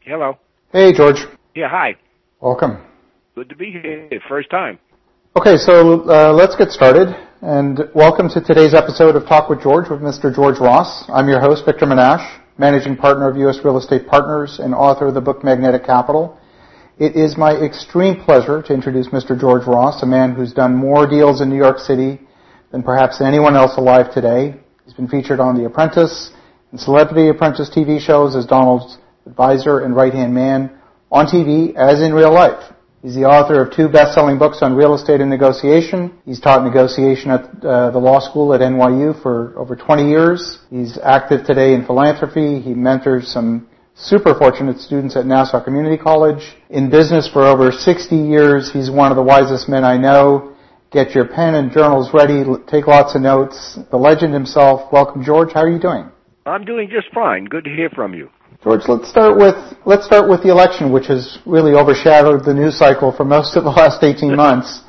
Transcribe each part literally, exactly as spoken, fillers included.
Hello. Hey, George. Yeah, hi. Welcome. Good to be here. First time. Okay, so uh, let's get started. And welcome to today's episode of Talk with George with Mister George Ross. I'm your host, Victor Menashe, managing partner of U S Real Estate Partners and author of the book Magnetic Capital. It is my extreme pleasure to introduce Mister George Ross, a man who's done more deals in New York City than perhaps anyone else alive today. He's been featured on The Apprentice and Celebrity Apprentice T V shows as Donald's advisor and right-hand man on T V as in real life. He's the author of two best-selling books on real estate and negotiation. He's taught negotiation at uh, the law school at N Y U for over twenty years. He's active today in philanthropy. He mentors some super fortunate students at Nassau Community College. In business for over sixty years, he's one of the wisest men I know. Get your pen and journals ready. Take lots of notes. The legend himself. Welcome, George. How are you doing? I'm doing just fine. Good to hear from you. George, let's start with let's start with the election, which has really overshadowed the news cycle for most of the last eighteen months.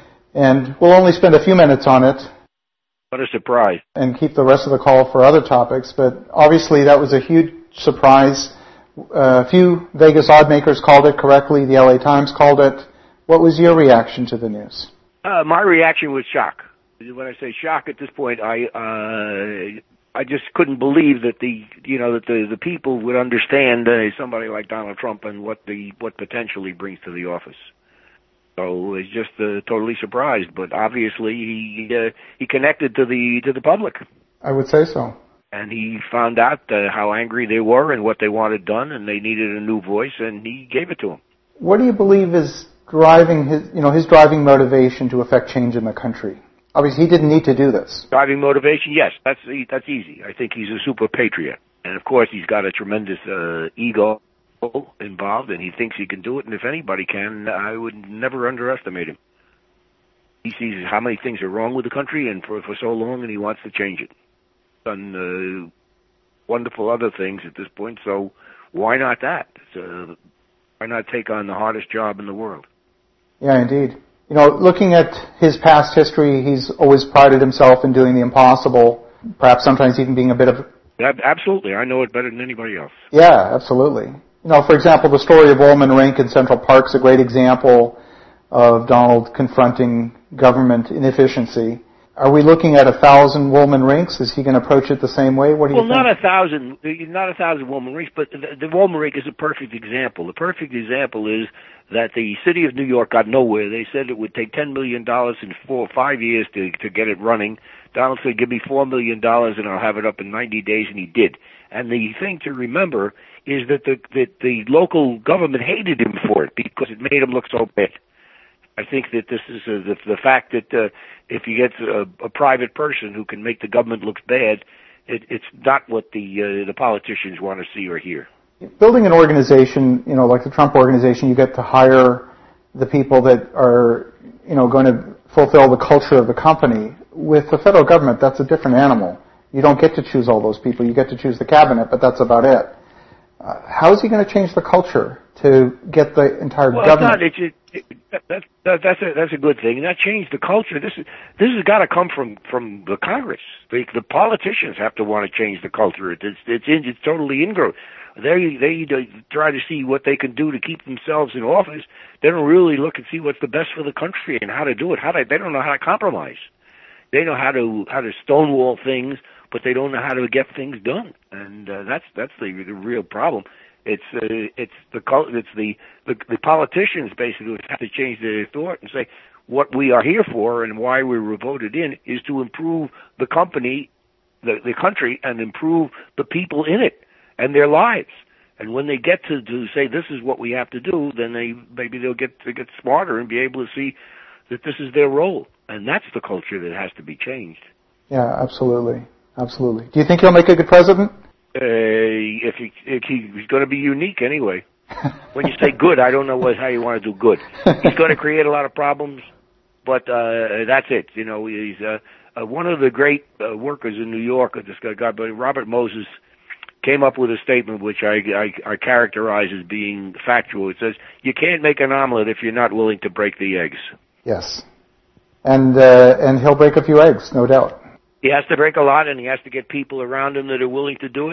And we'll only spend a few minutes on it. What a surprise. And keep the rest of the call for other topics. But obviously that was a huge surprise. Uh, a few Vegas oddmakers called it correctly. The L A Times called it. What was your reaction to the news? Uh, my reaction was shock. When I say shock at this point, I uh, I just couldn't believe that the you know that the the people would understand uh, somebody like Donald Trump and what the what potential he brings to the office. So I was just uh, totally surprised. But obviously he uh, he connected to the to the public. I would say so. And he found out uh, how angry they were and what they wanted done, and they needed a new voice, and he gave it to them. What do you believe is driving his, you know, his driving motivation to affect change in the country? Obviously, he didn't need to do this. Driving motivation, yes, that's that's easy. I think he's a super patriot, and of course, he's got a tremendous uh, ego involved, and he thinks he can do it. And if anybody can, I would never underestimate him. He sees how many things are wrong with the country, and for for so long, and he wants to change it. Done uh, wonderful other things at this point, so why not that? Uh, why not take on the hardest job in the world? Yeah, indeed. You know, looking at his past history, he's always prided himself in doing the impossible, perhaps sometimes even being a bit of... Absolutely. I know it better than anybody else. Yeah, absolutely. You know, for example, the story of Woolman Rink in Central Park is a great example of Donald confronting government inefficiency. Are we looking at a thousand Woolman Rinks? Is he going to approach it the same way? What do you well, think? Well, not a thousand, not a thousand Woolman Rinks, but the, the Woolman Rink is a perfect example. The perfect example is that the city of New York got nowhere. They said it would take ten million dollars in four or five years to to get it running. Donald said, give me four million dollars and I'll have it up in ninety days, and he did. And the thing to remember is that the, that the local government hated him for it because it made him look so bad. I think that this is uh, the, the fact that uh, if you get a, a private person who can make the government look bad, it, it's not what the uh, the politicians want to see or hear. Building an organization, you know, like the Trump organization, you get to hire the people that are, you know, going to fulfill the culture of the company. With the federal government, that's a different animal. You don't get to choose all those people. You get to choose the cabinet, but that's about it. Uh, how is he going to change the culture to get the entire well, government? It's not, it's, it, it, that, that, that's a that's a good thing. That changed the culture. This is this has got to come from from the Congress. The, the politicians have to want to change the culture. It's it's in, it's totally ingrown. They they try to see what they can do to keep themselves in office. They don't really look and see what's the best for the country and how to do it. How to, they don't know how to compromise. They know how to how to stonewall things, but they don't know how to get things done. And uh, that's that's the, the real problem. It's uh, it's the it's the, the the politicians basically have to change their thought and say what we are here for and why we were voted in is to improve the company, the the country, and improve the people in it and their lives. And when they get to, to say this is what we have to do, then they maybe they'll get to get smarter and be able to see that this is their role. And that's the culture that has to be changed. Yeah, absolutely, absolutely. Do you think he'll make a good president? Uh, if, he, if he, he's going to be unique anyway. When you say good, I don't know what, how you want to do good. He's going to create a lot of problems, but uh, that's it. You know, he's uh, uh, one of the great uh, workers in New York. This guy, but Robert Moses, came up with a statement which I, I, I characterize as being factual. It says, you can't make an omelet if you're not willing to break the eggs. Yes. And uh, and he'll break a few eggs, no doubt. He has to break a lot, and he has to get people around him that are willing to do it.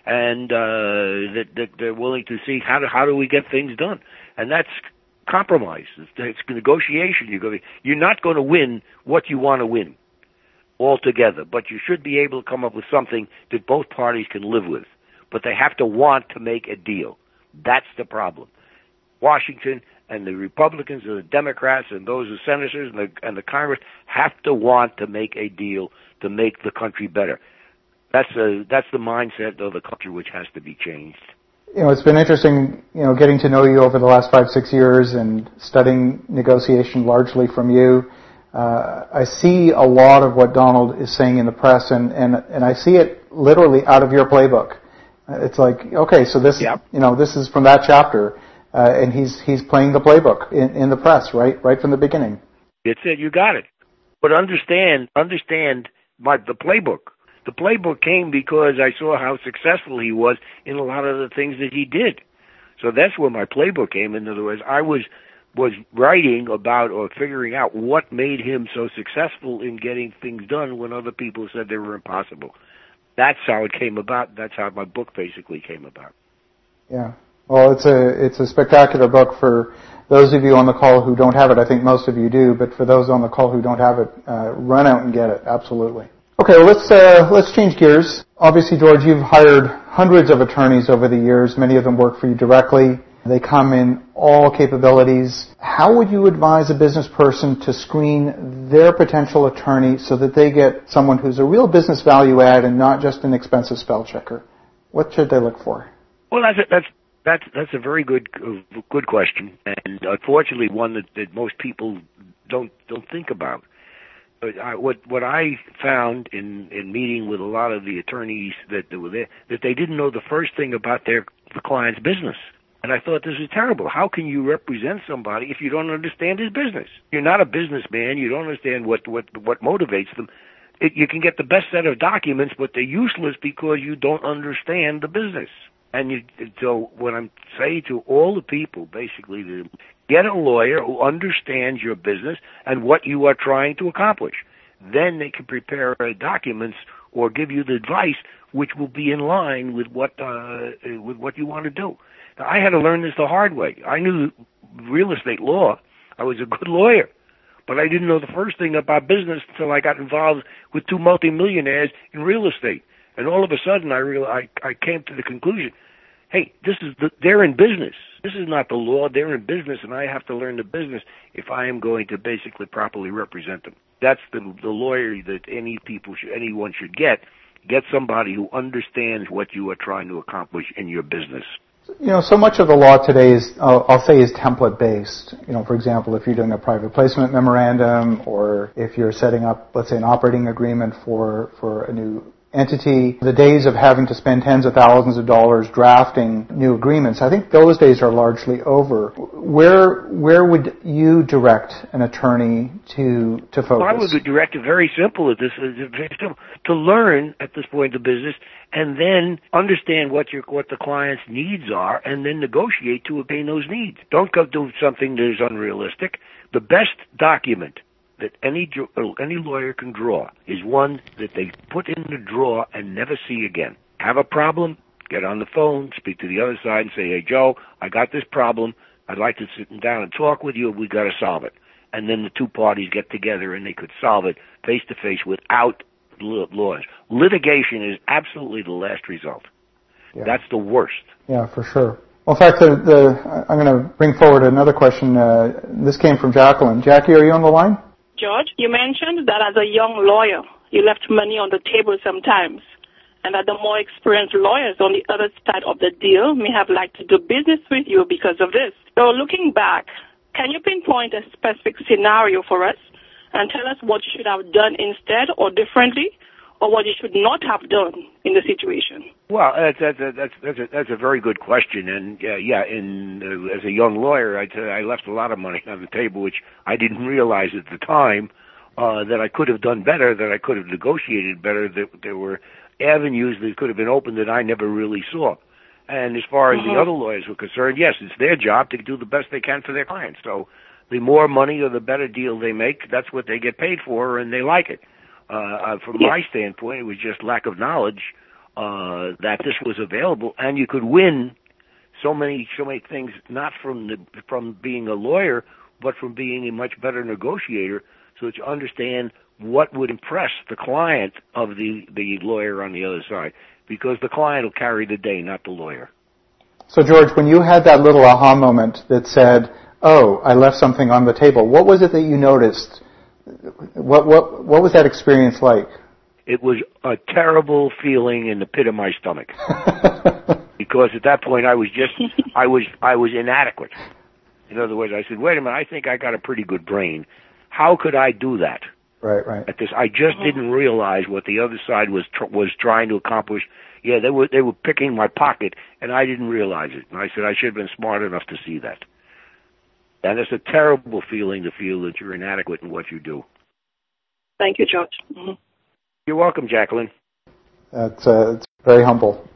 and uh, that, that they're willing to see how do, how do we get things done. And that's compromise. It's, it's negotiation. You're, going to, you're not going to win what you want to win altogether, but you should be able to come up with something that both parties can live with. But they have to want to make a deal. That's the problem. Washington and the Republicans and the Democrats and those the senators and the, and the Congress have to want to make a deal to make the country better. That's a, that's the mindset of the country which has to be changed. You know, it's been interesting, you know, getting to know you over the last five, six years and studying negotiation largely from you. Uh, I see a lot of what Donald is saying in the press, and, and, and I see it literally out of your playbook. It's like, okay, so this, yep. you know, this is from that chapter, uh, and he's he's playing the playbook in, in the press, right, right from the beginning. It's it. You got it. But understand, understand my the playbook. The playbook came because I saw how successful he was in a lot of the things that he did. So that's where my playbook came. In other words, I was was writing about or figuring out what made him so successful in getting things done when other people said they were impossible. That's how it came about. That's how my book basically came about. Yeah. Well, it's a it's a spectacular book for those of you on the call who don't have it. I think most of you do, but for those on the call who don't have it, uh, run out and get it. Absolutely. Okay, well, let's uh, let's change gears. Obviously, George, you've hired hundreds of attorneys over the years. Many of them work for you directly. They come in all capabilities. How would you advise a business person to screen their potential attorney so that they get someone who's a real business value add and not just an expensive spell checker? What should they look for? Well, that's a, that's that's that's a very good uh, good question, and unfortunately, one that, that most people don't don't think about. But I, what what I found in, in meeting with a lot of the attorneys that, that were there, that they didn't know the first thing about their the client's business. And I thought, this is terrible. How can you represent somebody if you don't understand his business? You're not a businessman. You don't understand what, what, what motivates them. It, you can get the best set of documents, but they're useless because you don't understand the business. And you, so what I'm saying to all the people, basically, to get a lawyer who understands your business and what you are trying to accomplish. Then they can prepare documents or give you the advice which will be in line with what uh, with what you want to do. Now, I had to learn this the hard way. I knew real estate law. I was a good lawyer, but I didn't know the first thing about business until I got involved with two multimillionaires in real estate. And all of a sudden, I realized, I, I came to the conclusion, hey, this is the, they're in business. This is not the law. They're in business, and I have to learn the business if I am going to basically properly represent them. That's the, the lawyer that any people should, anyone should get. Get somebody who understands what you are trying to accomplish in your business. You know, so much of the law today is, uh, I'll say, is template-based. You know, for example, if you're doing a private placement memorandum, or if you're setting up, let's say, an operating agreement for, for a new entity, the days of having to spend tens of thousands of dollars drafting new agreements, I think those days are largely over. Where where would you direct an attorney to to focus? Well, I would direct it very simple at this, very simple, to learn at this point of the business, and then understand what your what the client's needs are, and then negotiate to obtain those needs. Don't go do something that is unrealistic. The best document that any any lawyer can draw is one that they put in the drawer and never see again. Have a problem, get on the phone, speak to the other side and say, hey, Joe, I got this problem. I'd like to sit down and talk with you. We've got to solve it. And then the two parties get together and they could solve it face-to-face without lawyers. Litigation is absolutely the last result. Yeah. That's the worst. Yeah, for sure. Well, in fact, the, the, I'm going to bring forward another question. Uh, this came from Jacqueline. Jackie, are you on the line? George, you mentioned that as a young lawyer, you left money on the table sometimes, and that the more experienced lawyers on the other side of the deal may have liked to do business with you because of this. So looking back, can you pinpoint a specific scenario for us and tell us what you should have done instead or differently, or what you should not have done in the situation? Well, that's that's that's that's a, that's a very good question, and uh, yeah, in uh, as a young lawyer, I, t- I left a lot of money on the table, which I didn't realize at the time uh, that I could have done better, that I could have negotiated better, that there were avenues that could have been opened that I never really saw. And as far as mm-hmm. the other lawyers were concerned, yes, it's their job to do the best they can for their clients. So the more money or the better deal they make, that's what they get paid for, and they like it. Uh, uh, from yeah. my standpoint, it was just lack of knowledge uh, that this was available, and you could win so many so many things, not from the from being a lawyer, but from being a much better negotiator, so that you understand what would impress the client of the, the lawyer on the other side, because the client will carry the day, not the lawyer. So, George, when you had that little aha moment that said, oh, I left something on the table, what was it that you noticed? What what what was that experience like? It was a terrible feeling in the pit of my stomach. Because at that point I was just, I was, I was inadequate. In other words, I said, wait a minute, I think I got a pretty good brain. How could I do that? Right, right. At this, I just didn't realize what the other side was tr- was trying to accomplish. Yeah, they were they were picking my pocket, and I didn't realize it. And I said I should have been smart enough to see that. And it's a terrible feeling to feel that you're inadequate in what you do. Thank you, George. Mm-hmm. You're welcome, Jacqueline. That's uh, it's very humble.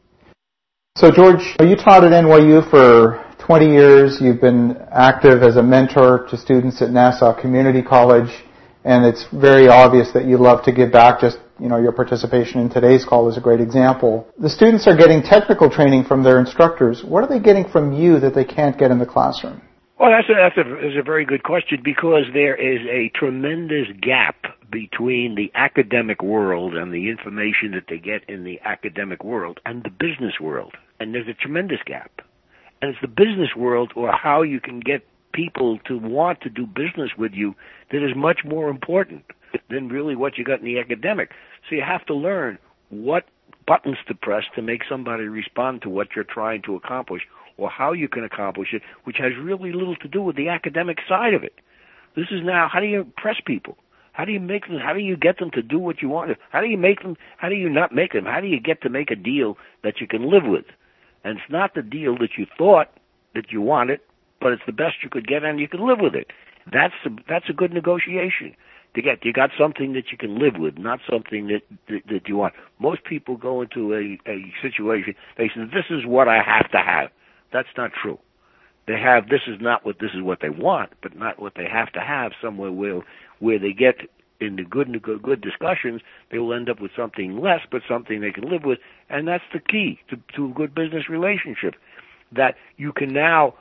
So, George, you taught at N Y U for twenty years. You've been active as a mentor to students at Nassau Community College, and it's very obvious that you love to give back. Just, you know, your participation in today's call is a great example. The students are getting technical training from their instructors. What are they getting from you that they can't get in the classroom? Well, that's a, that's a, that's a very good question, because there is a tremendous gap between the academic world and the information that they get in the academic world and the business world. And there's a tremendous gap. And it's the business world, or how you can get people to want to do business with you, that is much more important than really what you got in the academic. So you have to learn what buttons to press to make somebody respond to what you're trying to accomplish, or how you can accomplish it, which has really little to do with the academic side of it. This is now, how do you impress people? How do you make them, how do you get them to do what you want? How do you make them, how do you not make them? How do you get to make a deal that you can live with? And it's not the deal that you thought that you wanted, but it's the best you could get and you can live with it. That's a, that's a good negotiation. To get, you got something that you can live with, not something that, that, that you want. Most people go into a, a situation, they say, this is what I have to have. That's not true. They have, this is not what, this is what they want, but not what they have to have. Somewhere where, where they get in the good, good, good discussions, they will end up with something less, but something they can live with. And that's the key to, to a good business relationship, that you can now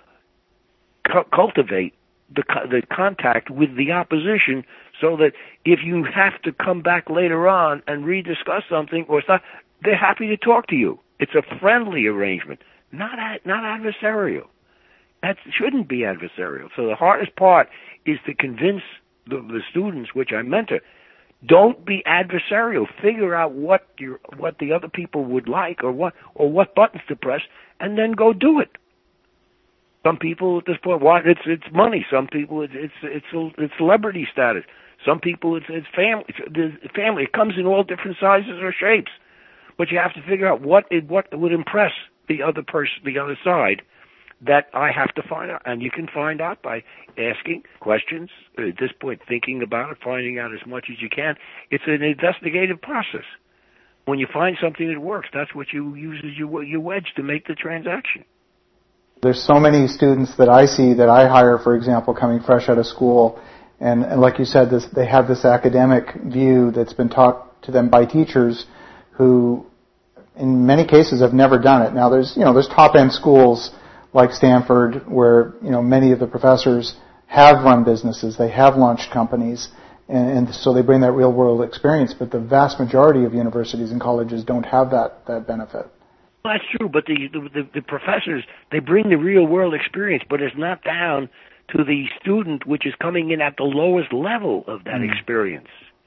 cu- cultivate the, the contact with the opposition, so that if you have to come back later on and rediscuss something or stuff, they're happy to talk to you. It's a friendly arrangement, not ad, not adversarial. That shouldn't be adversarial. So the hardest part is to convince the, the students, which I mentor, don't be adversarial. Figure out what your what the other people would like, or what or what buttons to press, and then go do it. Some people at this point want it's it's money. Some people it's it's it's, it's celebrity status. Some people it's it's family. It's family. It comes in all different sizes or shapes, but you have to figure out what it, what would impress the other person, the other side, that I have to find out. And you can find out by asking questions. At this point, thinking about it, finding out as much as you can. It's an investigative process. When you find something that works, that's what you use as your your wedge to make the transaction. There's so many students that I see that I hire, for example, coming fresh out of school, and, and like you said, this, they have this academic view that's been taught to them by teachers who, in many cases, have never done it. Now, there's you know there's top-end schools like Stanford where you know many of the professors have run businesses, they have launched companies, and, and so they bring that real-world experience. But the vast majority of universities and colleges don't have that that benefit. Well, that's true, but the, the the professors, they bring the real-world experience, but it's not down to the student, which is coming in at the lowest level of that mm. experience.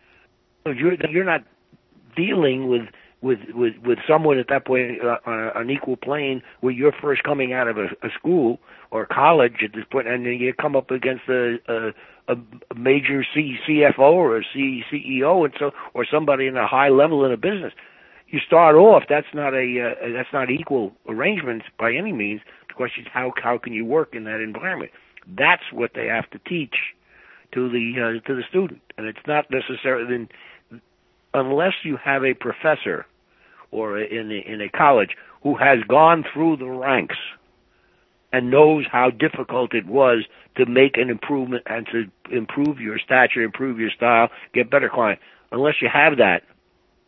So you're you're not dealing with with with, with someone at that point uh, on an equal plane where you're first coming out of a, a school or college at this point, and then you come up against a, a, a major C, CFO or a C, CEO, and so or somebody in a high level in a business. You start off, that's not a uh, that's not equal arrangements by any means. The question is how how can you work in that environment? That's what they have to teach to the uh, to the student, and it's not necessarily unless you have a professor or in a, in a college who has gone through the ranks and knows how difficult it was to make an improvement and to improve your stature, improve your style, get better client. Unless you have that,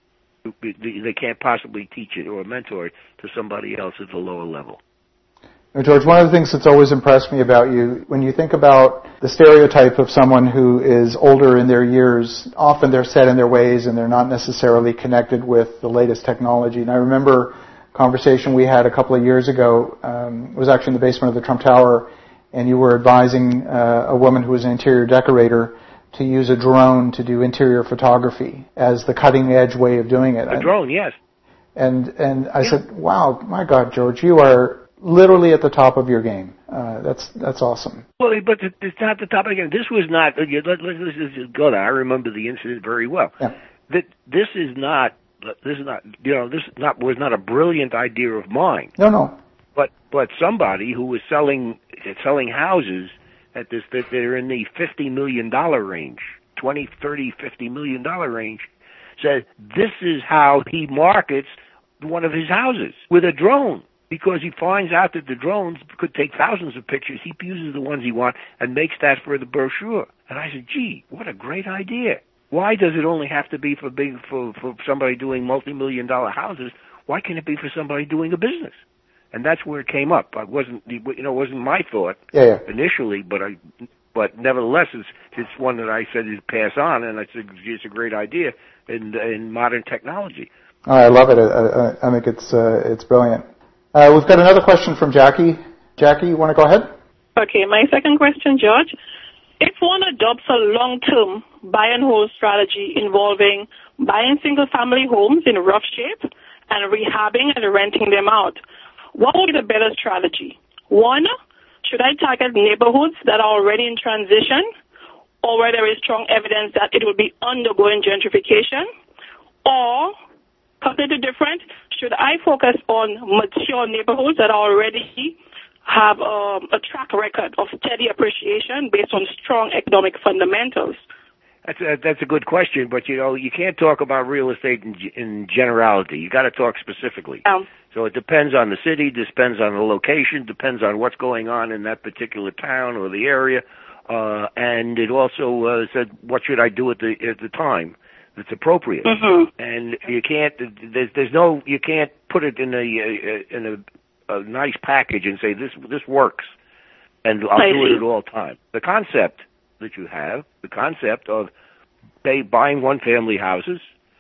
they can't possibly teach it or mentor it to somebody else at the lower level. Now, George, one of the things that's always impressed me about you, when you think about the stereotype of someone who is older in their years, often they're set in their ways and they're not necessarily connected with the latest technology. And I remember a conversation we had a couple of years ago, um, it was actually in the basement of the Trump Tower, and you were advising uh, a woman who was an interior decorator to use a drone to do interior photography as the cutting edge way of doing it. A drone, yes. And and I yeah. said, wow, my God, George, you are literally at the top of your game. Uh, that's that's awesome. Well, but it's not the top of the game. This was not. Let, let, let's just go there. I remember the incident very well. Yeah. That this is not. This is not. You know, this not was not a brilliant idea of mine. No, no. But but somebody who was selling selling houses at this that they're in the fifty million dollar range, twenty, thirty, fifty million dollar range, said this is how he markets one of his houses with a drone. Because he finds out that the drones could take thousands of pictures. He uses the ones he wants and makes that for the brochure. And I said, gee, what a great idea. Why does it only have to be for big for, for somebody doing multi-million dollar houses? Why can't it be for somebody doing a business? And that's where it came up. I wasn't, you know, it wasn't my thought yeah, yeah. initially, but I, but nevertheless, it's, it's one that I said is pass on, and I said it's a great idea in in modern technology. Oh, I love it. I, I, I think it's uh, it's brilliant. Uh, we've got another question from Jackie. Jackie, you want to go ahead? Okay, my second question, George. If one adopts a long-term buy and hold strategy involving buying single-family homes in rough shape and rehabbing and renting them out, what would be the better strategy? One, should I target neighborhoods that are already in transition or where there is strong evidence that it will be undergoing gentrification? Or, completely different, should I focus on mature neighborhoods that already have um, a track record of steady appreciation based on strong economic fundamentals? That's a, that's a good question, but you know you can't talk about real estate in, in generality. You got to talk specifically. Um, so it depends on the city, depends on the location, depends on what's going on in that particular town or the area, uh, and it also uh, said what should I do at the at the time that's appropriate. Mm-hmm. And you can't there's there's no you can't put it in a, a in a, a nice package and say this this works, and I'll I do see. it at all times. The concept that you have, the concept of they buying one-family houses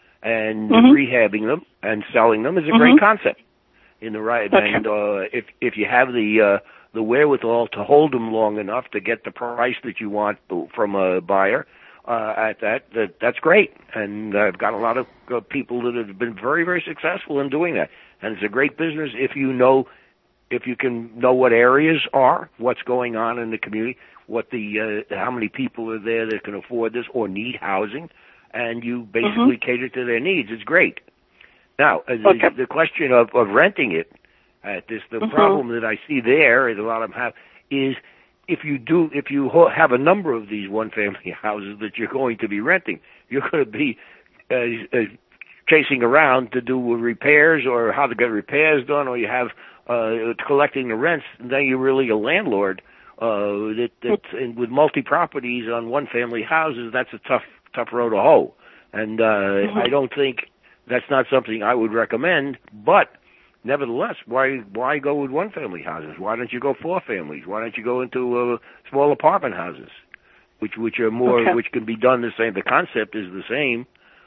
and mm-hmm. rehabbing them and selling them is a mm-hmm. great concept. In the right, okay. and uh, if if you have the uh, the wherewithal to hold them long enough to get the price that you want from a buyer uh, at that, that that's great. And I've got a lot of uh, people that have been very very successful in doing that. And it's a great business if you know if you can know what areas are, what's going on in the community, what the uh, how many people are there that can afford this or need housing, and you basically mm-hmm. cater to their needs. It's great. Now, uh, okay. the, the question of, of renting it, at this the mm-hmm. problem that I see there, and a lot of them have, is if you do if you ho- have a number of these one-family houses that you're going to be renting, you're going to be uh, uh, chasing around to do repairs or how to get repairs done, or you have uh, collecting the rents, and then you're really a landlord. Uh, that, that and with multi-properties on one-family houses, that's a tough, tough road to hoe. And uh, mm-hmm. I don't think that's not something I would recommend. But nevertheless, why why go with one-family houses? Why don't you go four families? Why don't you go into uh, small apartment houses, which which are more okay. which can be done the same? The concept is the same,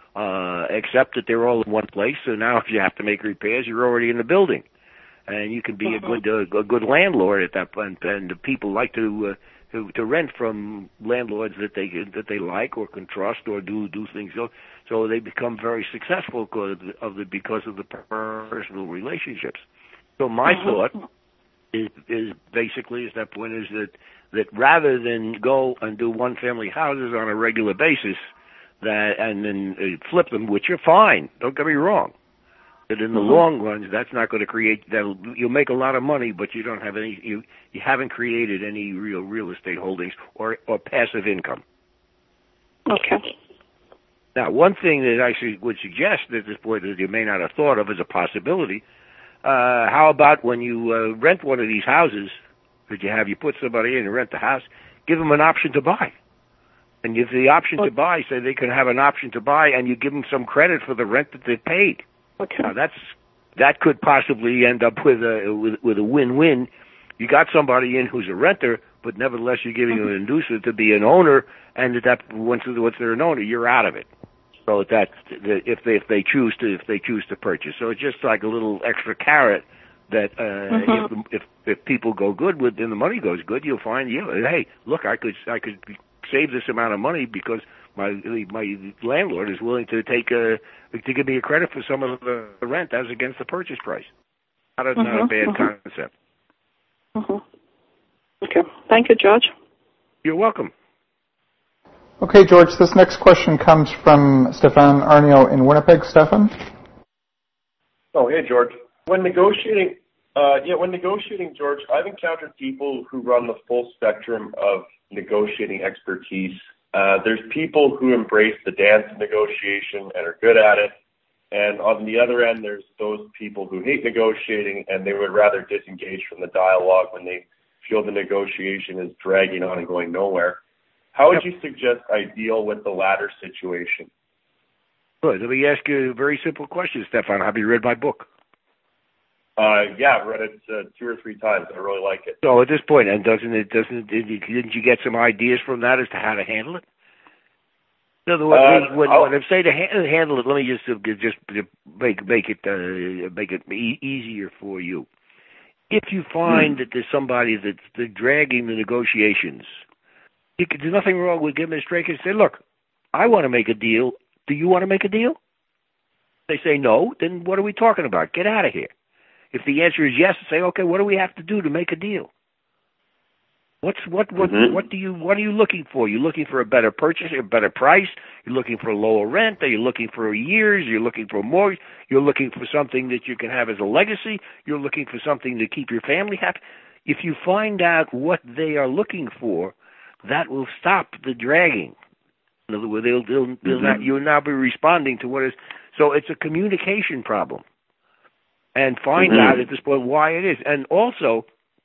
uh, except that they're all in one place. So now, if you have to make repairs, you're already in the building. And you can be mm-hmm. a good uh, a good landlord at that point, and people like to, uh, to to rent from landlords that they that they like or can trust or do do things so so they become very successful because of the because of the personal relationships. So my mm-hmm. thought is is basically at that point is that that rather than go and do one family houses on a regular basis, that and then uh, flip them, which are fine. Don't get me wrong. But in the mm-hmm. long run, that's not going to create. That you'll make a lot of money, but you don't have any. You you haven't created any real real estate holdings or or passive income. Okay. Now, one thing that I su- would suggest at this point that you may not have thought of as a possibility. Uh, how about when you uh, rent one of these houses that you have, you put somebody in and rent the house, give them an option to buy. And if the option to buy, say they could have an option to buy, and you give them some credit for the rent that they paid. Okay. Now that's that could possibly end up with a with, with a win-win. You got somebody in who's a renter, but nevertheless you're giving them an inducer to be an owner, and at that once once they're an owner, you're out of it. So that's if they if they choose to if they choose to purchase. So it's just like a little extra carrot that uh, mm-hmm. if, if if people go good with and the money goes good, you'll find you know, hey, look, I could I could save this amount of money because my my landlord is willing to take a to give me a credit for some of the rent as against the purchase price. Not a, mm-hmm. not a bad mm-hmm. concept. Mm-hmm. Okay. Thank you, George. You're welcome. Okay, George, this next question comes from Stefan Arnio in Winnipeg. Stefan? Oh, hey, George. When negotiating, uh, yeah, when negotiating, George, I've encountered people who run the full spectrum of negotiating expertise. Uh, there's people who embrace the dance of negotiation and are good at it. And on the other end, there's those people who hate negotiating and they would rather disengage from the dialogue when they feel the negotiation is dragging on and going nowhere. How would you suggest I deal with the latter situation? Good. Let me ask you a very simple question, Stefan. Have you read my book? Uh, yeah, I've read it uh, two or three times. I really like it. So at this point, and doesn't it doesn't didn't you get some ideas from that as to how to handle it? In other words, uh, when, when I say to ha- handle it, let me just uh, just make make it uh, make it e- easier for you. If you find hmm. that there's somebody that's, that's dragging the negotiations, you can, there's nothing wrong with giving a straight and say, "Look, I want to make a deal. Do you want to make a deal?" They say no. Then what are we talking about? Get out of here. If the answer is yes, say, "Okay, what do we have to do to make a deal?" What's what what mm-hmm. what do you what are you looking for? You're looking for a better purchase, a better price. You're looking for a lower rent. Are you looking for years? You're looking for more. You're looking for something that you can have as a legacy. You're looking for something to keep your family happy. If you find out what they are looking for, that will stop the dragging. In other words, they'll, they'll, they'll mm-hmm. not, you'll now be responding to what is. So it's a communication problem, and find mm-hmm. out at this point why it is, and also.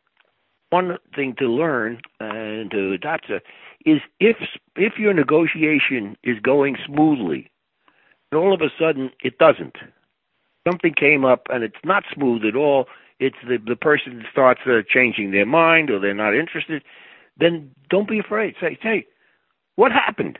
One thing to learn and to adopt is if if your negotiation is going smoothly, and all of a sudden it doesn't, something came up and it's not smooth at all, it's the the person starts uh, changing their mind or they're not interested, then don't be afraid. Say, hey, what happened?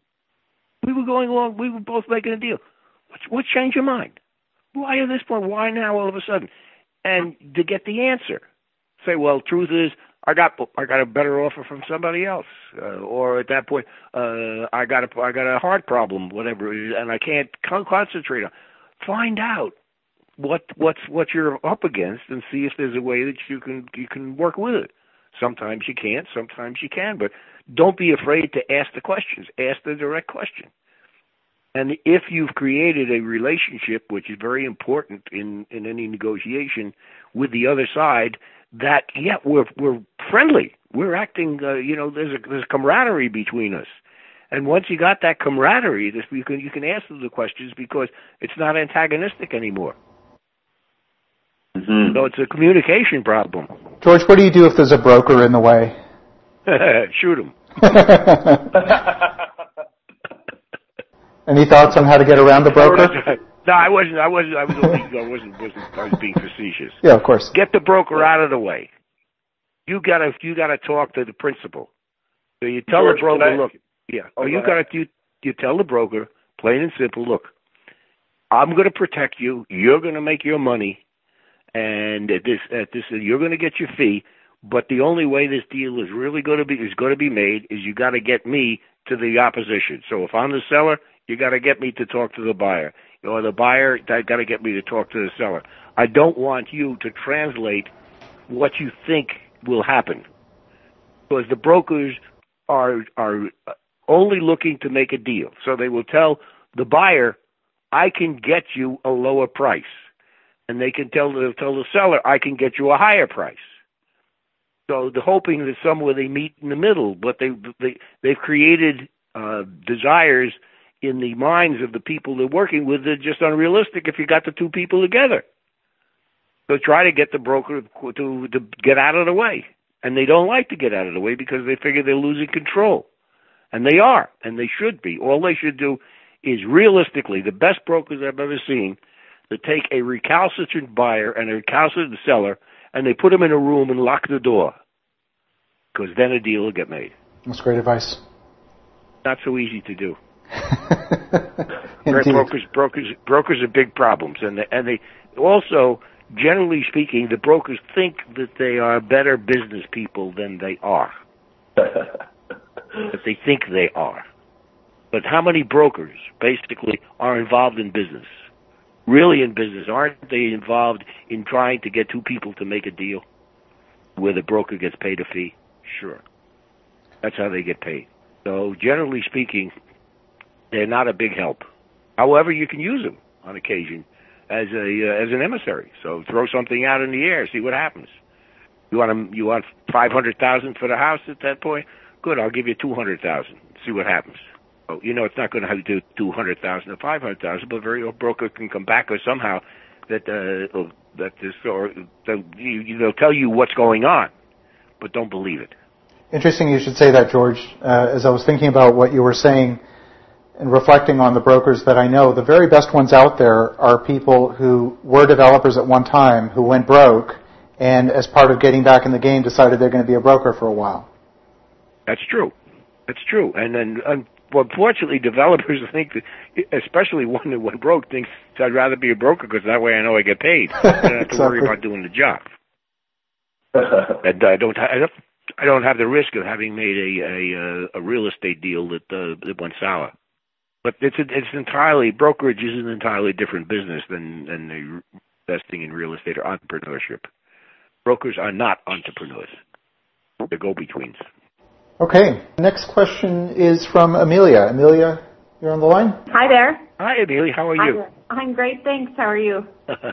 We were going along, we were both making a deal. What, what changed your mind? Why at this point? Why now all of a sudden? And to get the answer. Say, well, truth is, I got I got a better offer from somebody else, uh, or at that point, uh, I got a I got a heart problem, whatever, and I can't con- concentrate on. Find out what what's what you're up against, and see if there's a way that you can you can work with it. Sometimes you can't, sometimes you can, but don't be afraid to ask the questions. Ask the direct question. And if you've created a relationship, which is very important in, in any negotiation, with the other side, that, yeah, we're we're friendly. We're acting, uh, you know, there's a, there's camaraderie between us. And once you got that camaraderie, this, you can you can answer the questions because it's not antagonistic anymore. Mm-hmm. So it's a communication problem. George, what do you do if there's a broker in the way? Shoot him. Any thoughts on how to get around the broker? No, I wasn't. I wasn't. I was only. I wasn't. wasn't I was being facetious. Yeah, of course. Get the broker out of the way. You gotta. You gotta talk to the principal. So you tell George, the broker, I, look. Yeah. Oh, you gotta. You you tell the broker, plain and simple. Look, I'm going to protect you. You're going to make your money, and at this at this you're going to get your fee. But the only way this deal is really going to be is going to be made is you got to get me to the opposition. So if I'm the seller, you got to get me to talk to the buyer. Or the buyer, that got to get me to talk to the seller. I don't want you to translate what you think will happen, because the brokers are are only looking to make a deal. So they will tell the buyer, "I can get you a lower price," and they can tell the tell the seller, "I can get you a higher price." So they're hoping that somewhere they meet in the middle, but they they they've created uh, desires in the minds of the people they're working with. They're just unrealistic if you got the two people together. So try to get the broker to, to get out of the way. And they don't like to get out of the way because they figure they're losing control. And they are, and they should be. All they should do is realistically, the best brokers I've ever seen, to take a recalcitrant buyer and a recalcitrant seller, and they put them in a room and lock the door, because then a deal will get made. That's great advice. Not so easy to do. brokers, brokers, brokers are big problems, and they, and they also, generally speaking, the brokers think that they are better business people than they are. That they think they are. But how many brokers basically are involved in business? Really in business? Aren't they involved in trying to get two people to make a deal where the broker gets paid a fee? Sure. That's how they get paid. So generally speaking, they're not a big help. However, you can use them on occasion as a uh, as an emissary. So throw something out in the air, see what happens. You want to, you want five hundred thousand for the house at that point? Good, I'll give you two hundred thousand. See what happens. Oh, you know, it's not going to have to do two hundred thousand or five hundred thousand, but very a broker can come back or somehow that uh, that this or they'll, you, they'll tell you what's going on, but don't believe it. Interesting you should say that, George. Uh, as I was thinking about what you were saying and reflecting on the brokers that I know, the very best ones out there are people who were developers at one time, who went broke, and as part of getting back in the game decided they're going to be a broker for a while. That's true. That's true. And then, um, unfortunately, developers think that, especially one that went broke, thinks I'd rather be a broker because that way I know I get paid. I don't have to Exactly. worry about doing the job. And I don't, I don't, I don't have the risk of having made a a, a real estate deal that uh, that went sour. But it's a, it's entirely brokerage is an entirely different business than than the investing in real estate or entrepreneurship. Brokers are not entrepreneurs; they're go-betweens. Okay. Next question is from Amelia. Amelia, you're on the line? Hi there. Hi, Amelia. How are you? Hi, I'm great, thanks. How are you?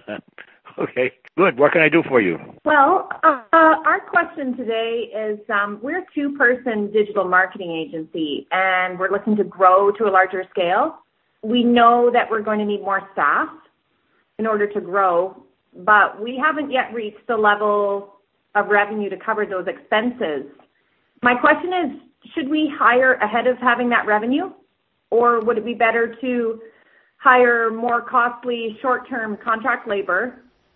Okay, good. What can I do for you? Well, uh, our question today is um, we're a two-person digital marketing agency, and we're looking to grow to a larger scale. We know that we're going to need more staff in order to grow, but we haven't yet reached the level of revenue to cover those expenses. My question is, should we hire ahead of having that revenue, or would it be better to hire more costly short-term contract labor,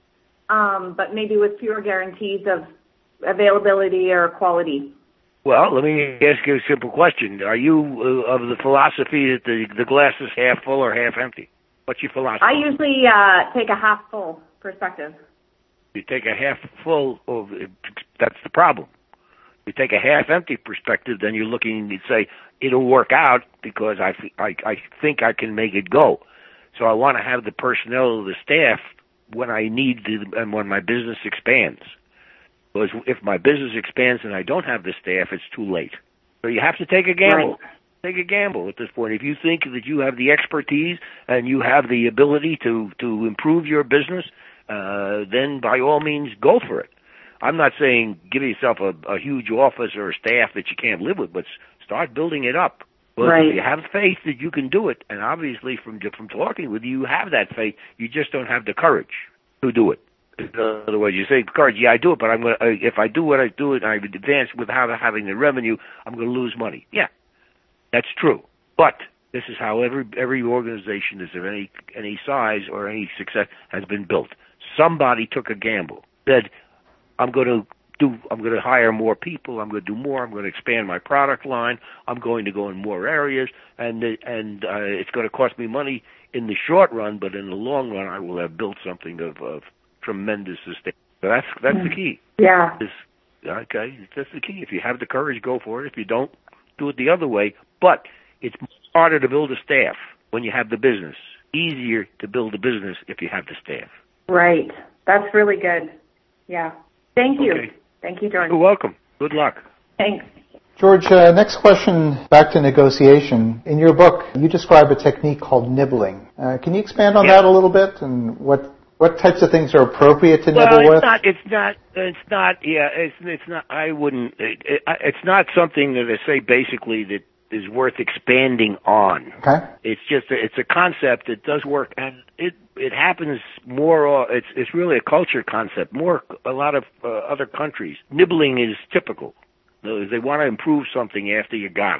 um, but maybe with fewer guarantees of availability or quality? Well, let me ask you a simple question. Are you uh, of the philosophy that the, the glass is half full or half empty? What's your philosophy? I usually uh, take a half full perspective. You take a half full, of, that's the problem. You take a half-empty perspective, then you're looking and say, it'll work out because I, I, I think I can make it go. So I want to have the personnel, the staff, when I need to, and when my business expands. Because if my business expands and I don't have the staff, it's too late. So you have to take a gamble. Right. Take a gamble at this point. If you think that you have the expertise and you have the ability to, to improve your business, uh, then by all means, go for it. I'm not saying give yourself a, a huge office or a staff that you can't live with, but start building it up. Well, right. If you have faith that you can do it, and obviously from from talking with you, you have that faith, you just don't have the courage to do it. In other words, you say, courage, yeah, I do it, but I'm going to, if I do what I do it and I advance without having the revenue, I'm going to lose money. Yeah, that's true. But this is how every every organization is of any any size or any success has been built. Somebody took a gamble, said, I'm going to do. I'm going to hire more people. I'm going to do more. I'm going to expand my product line. I'm going to go in more areas, and and uh, it's going to cost me money in the short run, but in the long run, I will have built something of, of tremendous sustain. So that's that's the key. Yeah. It's, okay, that's the key. If you have the courage, go for it. If you don't, do it the other way. But it's harder to build a staff when you have the business. Easier to build a business if you have the staff. Right. That's really good. Yeah. Thank you. Okay. Thank you, George. You're welcome. Good luck. Thanks. George, uh, next question, back to negotiation. In your book, you describe a technique called nibbling. Uh, can you expand on yeah. that a little bit, and what what types of things are appropriate to well, nibble it's with? Not, it's not. It's not. Yeah. It's it's not. I wouldn't. It, it, it's not something that I say basically that is worth expanding on. Okay. It's just. A, it's a concept that does work, and it it happens more. Or it's it's really a culture concept. More a lot of uh, other countries. Nibbling is typical. They want to improve something after you got it.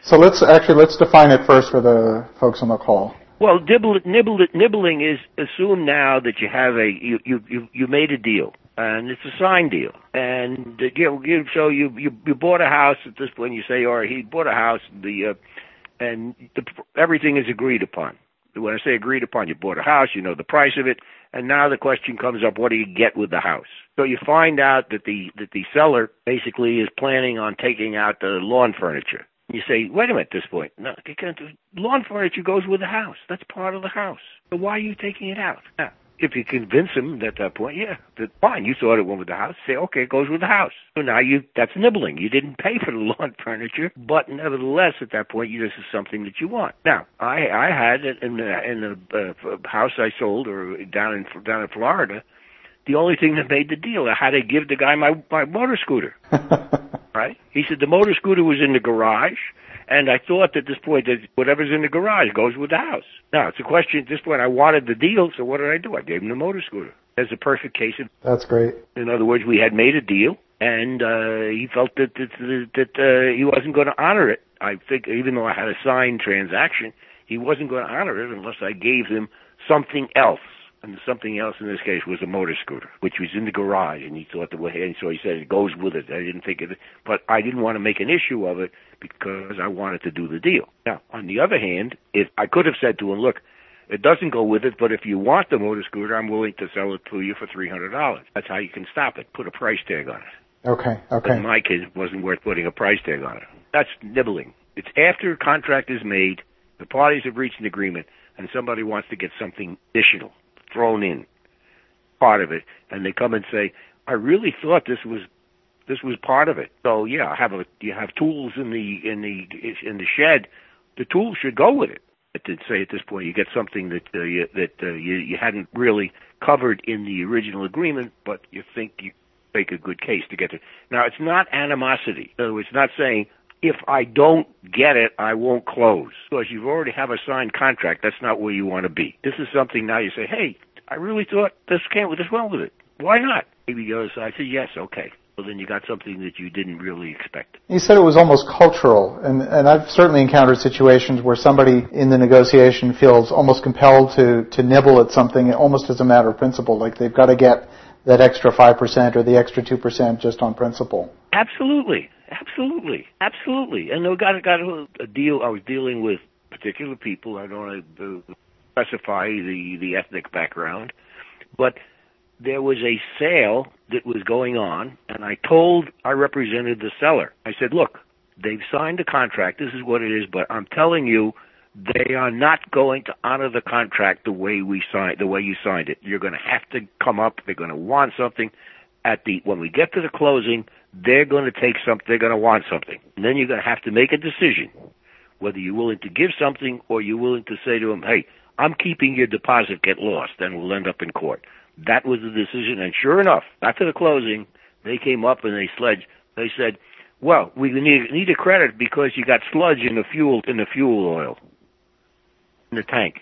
So let's actually, let's define it first for the folks on the call. Well, nibble, nibble, nibbling is assume now that you have a, you, you, you, you made a deal. And it's a signed deal, and uh, you, you, so you, you you bought a house. At this point, you say, "Or he bought a house." The uh, and the, everything is agreed upon. When I say agreed upon, you bought a house. You know the price of it, and now the question comes up: what do you get with the house? So you find out that the that the seller basically is planning on taking out the lawn furniture. You say, "Wait a minute!" At this point, no, lawn furniture goes with the house. That's part of the house. So why are you taking it out? Now, if you convince him at that point, yeah, that fine, you thought it went with the house, say, okay, it goes with the house. So now you, that's nibbling. You didn't pay for the lawn furniture, but nevertheless, at that point, you, this is something that you want. Now, I, I had it in the, in the uh, house I sold or down in, down in Florida, the only thing that made the deal, I had to give the guy my, my motor scooter. Right? He said the motor scooter was in the garage, and I thought at this point that whatever's in the garage goes with the house. Now, it's a question at this point, I wanted the deal, so what did I do? I gave him the motor scooter. That's a perfect case of... That's great. In other words, we had made a deal, and uh, he felt that that, that uh, he wasn't going to honor it. I think even though I had a signed transaction, he wasn't going to honor it unless I gave him something else. And something else in this case was a motor scooter, which was in the garage, and he thought the way, and so he said it goes with it. I didn't think it, but I didn't want to make an issue of it because I wanted to do the deal. Now, on the other hand, if I could have said to him, look, it doesn't go with it, but if you want the motor scooter, I'm willing to sell it to you for three hundred dollars. That's how you can stop it. Put a price tag on it. Okay, okay. In my case, it wasn't worth putting a price tag on it. That's nibbling. It's after a contract is made, the parties have reached an agreement, and somebody wants to get something additional thrown in, part of it, and they come and say, I really thought this was this was part of it. So yeah, I have a you have tools in the in the in the shed. The tools should go with it. I did say at this point you get something that uh, you, that uh, you you hadn't really covered in the original agreement, but you think you make a good case to get it. Now it's not animosity. In other words, it's not saying if I don't get it, I won't close. Because you already have a signed contract. That's not where you want to be. This is something now you say, hey, I really thought this came with this well with it. Why not? Maybe the other side says, yes, okay. Well, then you got something that you didn't really expect. You said it was almost cultural, and, and I've certainly encountered situations where somebody in the negotiation feels almost compelled to, to nibble at something almost as a matter of principle, like they've got to get that extra five percent or the extra two percent just on principle. Absolutely. Absolutely. Absolutely. And I got, got a deal, I was dealing with particular people, I don't want to specify the, the ethnic background, but there was a sale that was going on, and I told, I represented the seller. I said, look, they've signed a contract, this is what it is, but I'm telling you, they are not going to honor the contract the way we signed, the way you signed it. You're going to have to come up, they're going to want something. At the, when we get to the closing, they're going to take something, they're going to want something. And then you're going to have to make a decision, whether you're willing to give something or you're willing to say to them, hey, I'm keeping your deposit, get lost, and we'll end up in court. That was the decision, and sure enough, after the closing, they came up and they sledged. They said, well, we need, need a credit because you got sludge in the fuel, in the fuel oil, in the tank.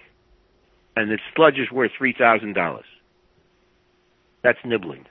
And the sludge is worth three thousand dollars. That's nibbling.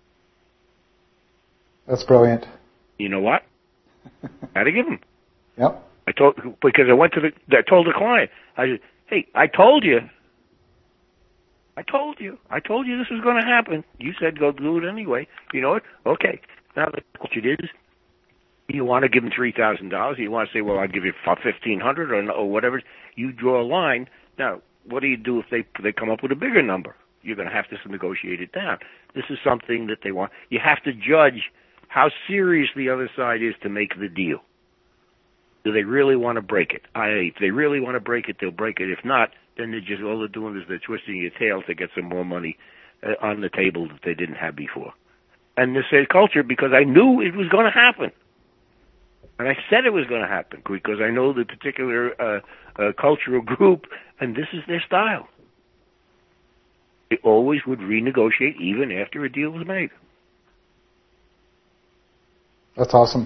That's brilliant. You know what? I had to give them. Yep. I told because I went to the. I told the client. I said, "Hey, I told you. I told you. I told you this was going to happen. You said go do it anyway. You know what? Okay. Now the question is, you want to give them three thousand dollars? You want to say, well, I'll give you fifteen hundred or or whatever. You draw a line. Now, what do you do if they they come up with a bigger number? You're going to have to negotiate it down. This is something that they want. You have to judge how serious the other side is to make the deal. Do they really want to break it? I, if they really want to break it, they'll break it. If not, then they're just, all they're doing is they're twisting your tail to get some more money uh, on the table that they didn't have before. And this is culture because I knew it was going to happen. And I said it was going to happen because I know the particular uh, uh, cultural group, and this is their style. They always would renegotiate even after a deal was made. That's awesome.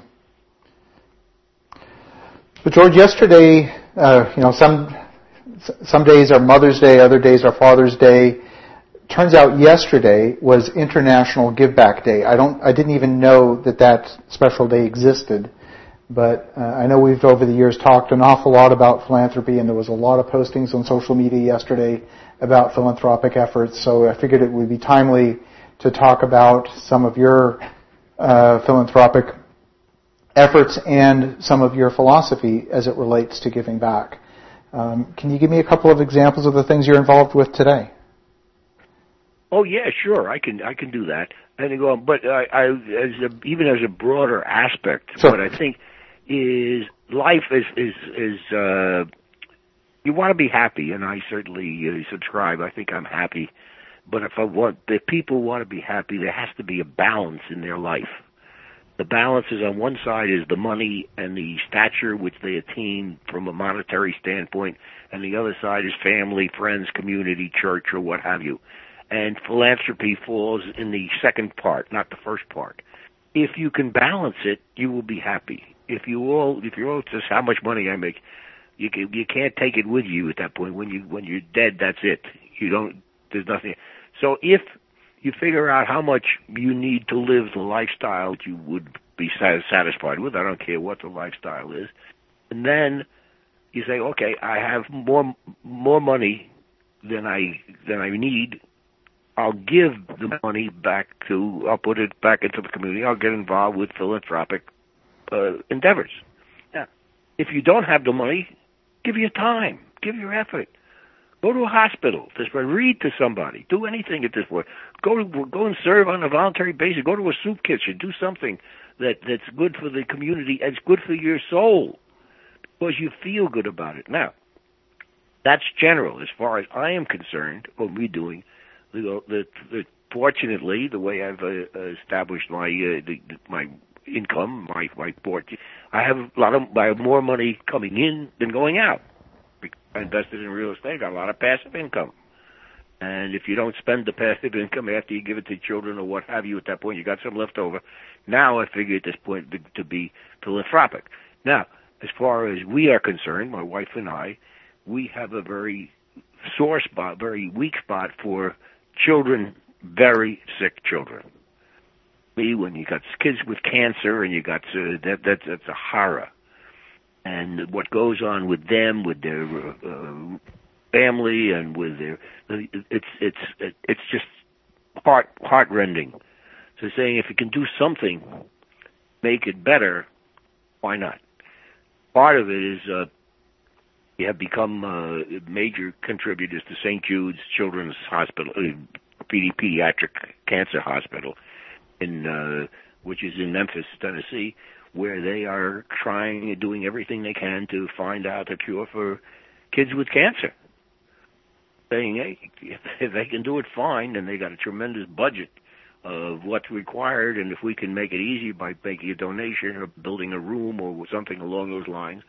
But George, yesterday, uh, you know, some some days are Mother's Day, other days are Father's Day. Turns out yesterday was International Give Back Day. I don't, I didn't even know that that special day existed. but uh, I know we've over the years talked an awful lot about philanthropy, and there was a lot of postings on social media yesterday about philanthropic efforts, so I figured it would be timely to talk about some of your uh, philanthropic efforts and some of your philosophy as it relates to giving back. Um, can you give me a couple of examples of the things you're involved with today? Oh yeah, sure. I can I can do that. And go on, but I, I as a, even as a broader aspect, sure. What I think is life is is is uh, you want to be happy, and I certainly uh, subscribe. I think I'm happy, but if I want, if people want to be happy, there has to be a balance in their life. The balance is on one side is the money and the stature which they attain from a monetary standpoint, and the other side is family, friends, community, church, or what have you. And philanthropy falls in the second part, not the first part. If you can balance it, you will be happy. If you all, if you're all just how much money I make, you can, you can't take it with you at that point. When you when you're dead, that's it. You don't. There's nothing. So if you figure out how much you need to live the lifestyle you would be satisfied with, I don't care what the lifestyle is, and then you say, okay, I have more more money than I than I need. I'll give the money back to, I'll put it back into the community. I'll get involved with philanthropic uh, endeavors. Now, if you don't have the money, give your time, give your effort. Go to a hospital, just read to somebody, do anything at this point. Go to, go and serve on a voluntary basis. Go to a soup kitchen, do something that, that's good for the community, it's good for your soul, because you feel good about it. Now, that's general. As far as I am concerned, what we're doing, The, the, the, fortunately, the way I've uh, established my uh, the, the, my income, my my port, I have a lot of I have more money coming in than going out. I invested in real estate, got a lot of passive income, and if you don't spend the passive income after you give it to children or what have you, at that point you got some left over. Now I figure at this point to, to be philanthropic. Now, as far as we are concerned, my wife and I, we have a very sore spot, very weak spot for children, very sick children. Me, when you got kids with cancer and you got uh, that, that that's a horror, and what goes on with them, with their uh, family, and with their it's it's it's just heart heartrending. So saying if you can do something, make it better, why not? Part of it is. Uh, We have become uh, major contributors to Saint Jude's Children's Hospital, uh, Pediatric Cancer Hospital, in uh, which is in Memphis, Tennessee, where they are trying, doing everything they can to find out a cure for kids with cancer. Saying, hey, if they can do it, fine, and they got a tremendous budget of what's required, and if we can make it easier by making a donation or building a room or something along those lines,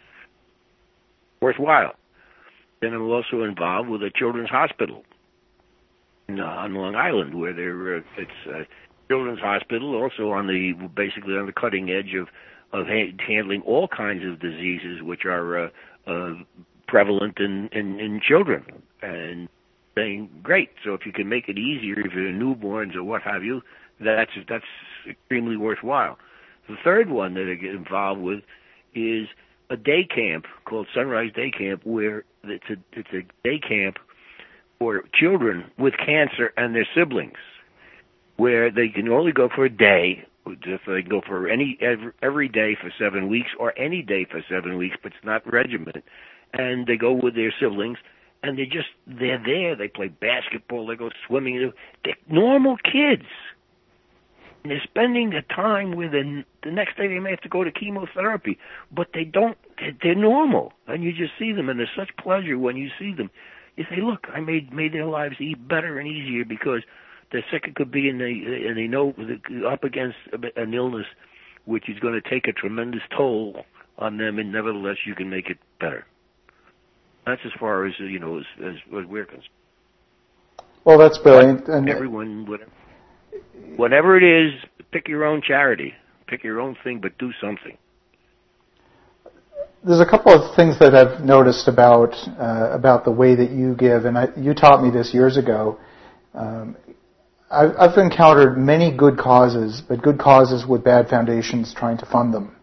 worthwhile. Then I'm also involved with a children's hospital in, uh, on Long Island, where there uh, it's a children's hospital, also on the basically on the cutting edge of of ha- handling all kinds of diseases which are uh, uh, prevalent in, in in children. And saying, great. So if you can make it easier if you're newborns or what have you, that's that's extremely worthwhile. The third one that I get involved with is a day camp called Sunrise Day Camp, where it's a it's a day camp for children with cancer and their siblings, where they can only go for a day. If they go for any every, every day for seven weeks, or any day for seven weeks, but it's not regimented, and they go with their siblings, and they just they're there. They play basketball, they go swimming. They're normal kids. And they're spending the time with, and the next day they may have to go to chemotherapy, but they don't, they're normal. And you just see them, and there's such pleasure when you see them. You say, look, I made made their lives better and easier because they're sick, it could be, and they, and they know they're up against an illness which is going to take a tremendous toll on them, and nevertheless you can make it better. That's as far as, you know, as, as, as we're concerned. Well, that's brilliant. And everyone, whatever. Whatever it is, pick your own charity. Pick your own thing, but do something. There's a couple of things that I've noticed about uh, about the way that you give, and I, you taught me this years ago. Um, I've, I've encountered many good causes, but good causes with bad foundations trying to fund them.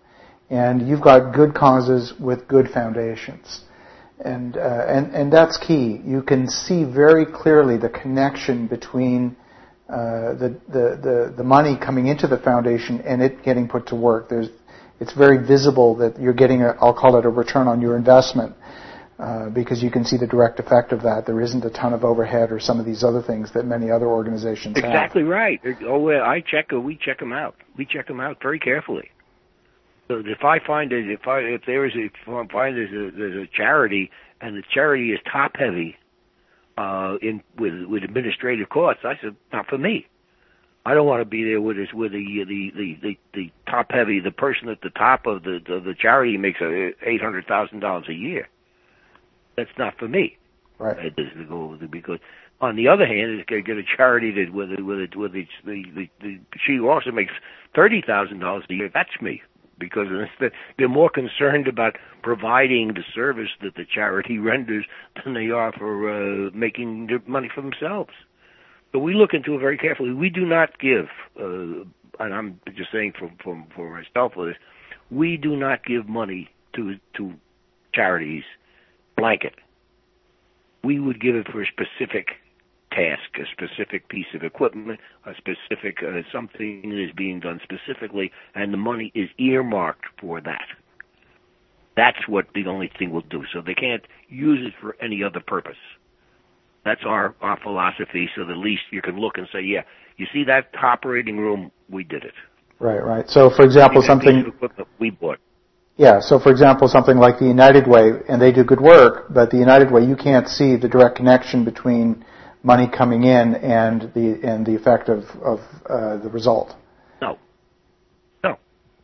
and you've got good causes with good foundations. And, uh, and, and that's key. You can see very clearly the connection between uh, the, the, the, the money coming into the foundation and it getting put to work. There's, it's very visible that you're getting a, I'll call it a return on your investment, uh, because you can see the direct effect of that. There isn't a ton of overhead or some of these other things that many other organizations exactly have. Exactly right. Oh, well, I check, we check them out. We check them out very carefully. So if I find it, if I if there is a, if I find there's a, there's a charity and the charity is top heavy uh, in with with administrative costs, I said not for me. I don't want to be there with this with the the the the, the top heavy the person at the top of the of the charity makes eight hundred thousand dollars a year. That's not for me. Right. It is to go because on the other hand, it's going to get a charity that with it with it with it, the, the the she also makes thirty thousand dollars a year. That's me. Because they're more concerned about providing the service that the charity renders than they are for uh, making money for themselves. So we look into it very carefully. We do not give, uh, and I'm just saying for, for, for myself with this, we do not give money to to charities blanket. We would give it for a specific task, a specific piece of equipment, a specific uh, something that is being done specifically, and the money is earmarked for that. That's what the only thing we'll do. So they can't use it for any other purpose. That's our, our philosophy, so at least you can look and say, yeah, you see that operating room, we did it. Right, right. So, for example, something... Piece of equipment we bought. Yeah, so for example, something like the United Way, and they do good work, but the United Way, you can't see the direct connection between money coming in and the and the effect of, of uh, the result. No. No.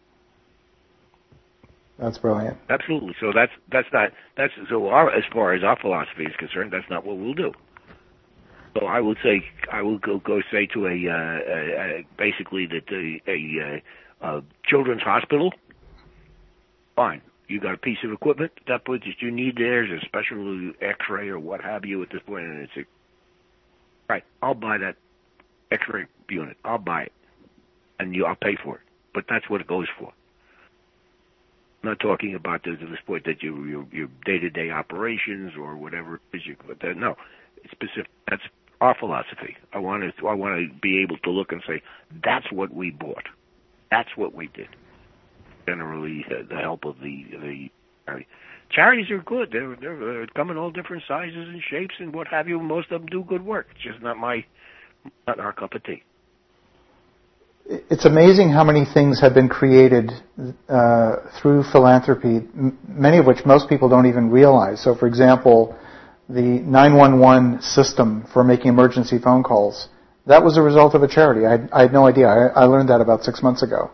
That's brilliant. Absolutely. So that's that's not that's so our as far as our philosophy is concerned, that's not what we'll do. So I would say I will go go say to a, uh, a, a basically that a, a, a children's hospital. Fine. You got a piece of equipment that that you need there is a special X-ray or what have you at this point, and it's a right, I'll buy that X-ray unit. I'll buy it, and you, I'll pay for it. But that's what it goes for. I'm not talking about the, this point that you your, your day-to-day operations or whatever it is. You, but that, no, it's specific. That's our philosophy. I want to. I want to be able to look and say that's what we bought. That's what we did. Generally, uh, the help of the the charity. Charities are good. They're, they're come in all different sizes and shapes and what have you. Most of them do good work. It's just not my, not our cup of tea. It's amazing how many things have been created uh, through philanthropy, m- many of which most people don't even realize. So, for example, the nine one one system for making emergency phone calls, that was a result of a charity. I had, I had no idea. I, I learned that about six months ago.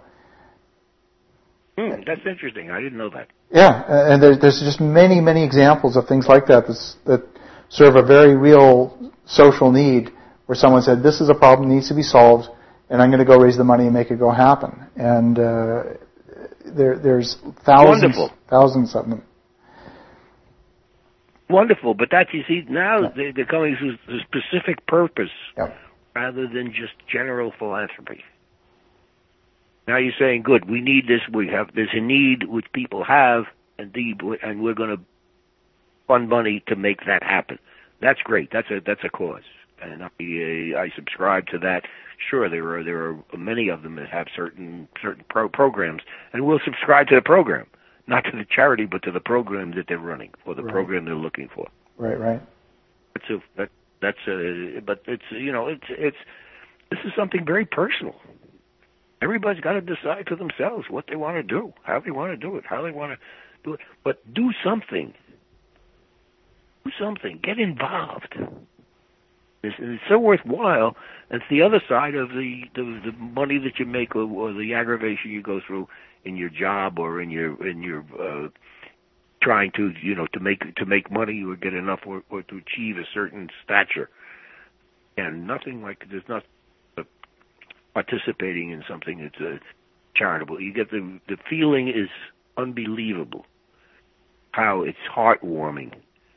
Hmm, that's interesting. I didn't know that. Yeah, and there's, there's just many, many examples of things like that that serve a very real social need where someone said, this is a problem that needs to be solved, and I'm going to go raise the money and make it go happen. And uh, there, there's thousands, Wonderful. thousands of them. Wonderful, but that, you see, now yeah. they're, they're coming to a specific purpose yeah. rather than just general philanthropy. Now you're saying, good, we need this, we have, there's a need which people have, and, the, and we're going to fund money to make that happen. That's great. That's a, that's a cause. And I, I subscribe to that. Sure, there are, there are many of them that have certain, certain pro programs, and we'll subscribe to the program. Not to the charity, but to the program that they're running, or the right. program they're looking for. Right, right. That's a, that, that's a, but it's, you know, it's, it's, this is something very personal. Everybody's got to decide for themselves what they want to do, how they want to do it, how they want to do it. But do something. Do something. Get involved. It's, it's so worthwhile. It's the other side of the, the, the money that you make or, or the aggravation you go through in your job or in your in your uh, trying to you know to make to make money or get enough or, or to achieve a certain stature. And nothing like there's not. Participating in something that's uh, charitable. You get the the feeling is unbelievable. How it's heartwarming.